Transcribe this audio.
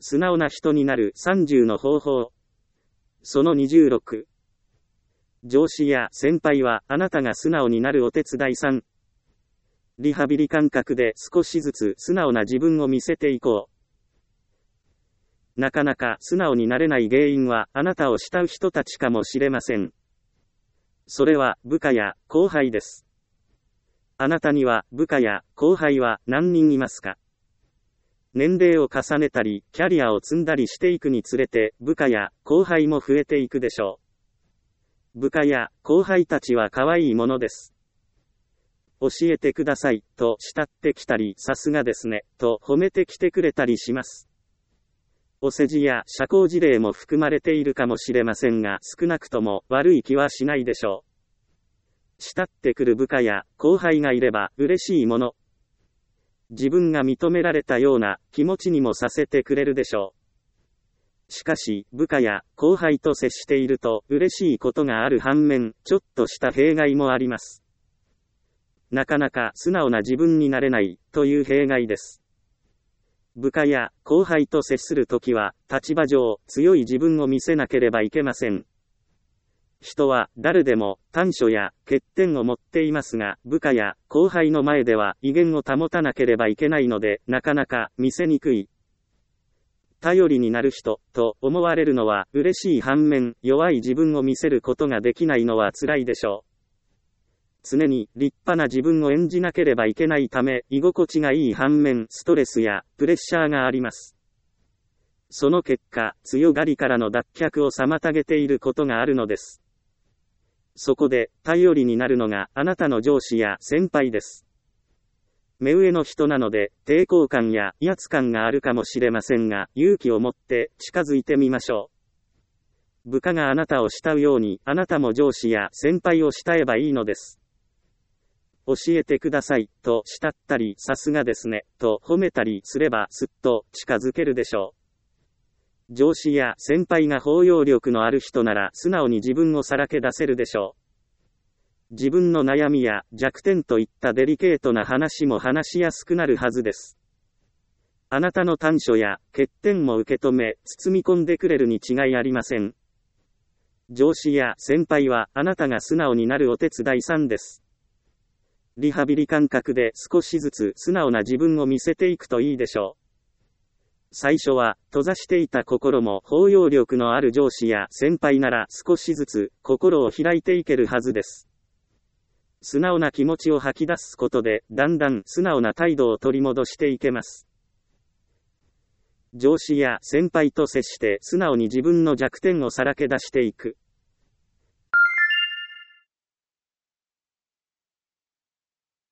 素直な人になる30の方法。その26。上司や先輩はあなたが素直になるお手伝いさん。リハビリ感覚で少しずつ素直な自分を見せていこう。なかなか素直になれない原因はあなたを慕う人たちかもしれません。それは部下や後輩です。あなたには部下や後輩は何人いますか？年齢を重ねたり、キャリアを積んだりしていくにつれて、部下や後輩も増えていくでしょう。部下や後輩たちは可愛いものです。教えてください、と慕ってきたり、さすがですね、と褒めてきてくれたりします。お世辞や社交辞令も含まれているかもしれませんが、少なくとも悪い気はしないでしょう。慕ってくる部下や後輩がいれば嬉しいもの。自分が認められたような気持ちにもさせてくれるでしょう。しかし、部下や後輩と接していると嬉しいことがある反面、ちょっとした弊害もあります。なかなか素直な自分になれないという弊害です。部下や後輩と接するときは、立場上強い自分を見せなければいけません。人は誰でも短所や欠点を持っていますが、部下や後輩の前では威厳を保たなければいけないので、なかなか見せにくい。頼りになる人と思われるのは嬉しい反面、弱い自分を見せることができないのは辛いでしょう。常に立派な自分を演じなければいけないため、居心地がいい反面、ストレスやプレッシャーがあります。その結果、強がりからの脱却を妨げていることがあるのです。そこで、頼りになるのがあなたの上司や先輩です。目上の人なので、抵抗感や威圧感があるかもしれませんが、勇気を持って近づいてみましょう。部下があなたを慕うように、あなたも上司や先輩を慕えばいいのです。教えてください、と慕ったり、さすがですね、と褒めたりすれば、すっと近づけるでしょう。上司や先輩が包容力のある人なら素直に自分をさらけ出せるでしょう。自分の悩みや弱点といったデリケートな話も話しやすくなるはずです。あなたの短所や欠点も受け止め、包み込んでくれるに違いありません。上司や先輩はあなたが素直になるお手伝いさんです。リハビリ感覚で少しずつ素直な自分を見せていくといいでしょう。最初は、閉ざしていた心も包容力のある上司や先輩なら少しずつ心を開いていけるはずです。素直な気持ちを吐き出すことで、だんだん素直な態度を取り戻していけます。上司や先輩と接して素直に自分の弱点をさらけ出していく。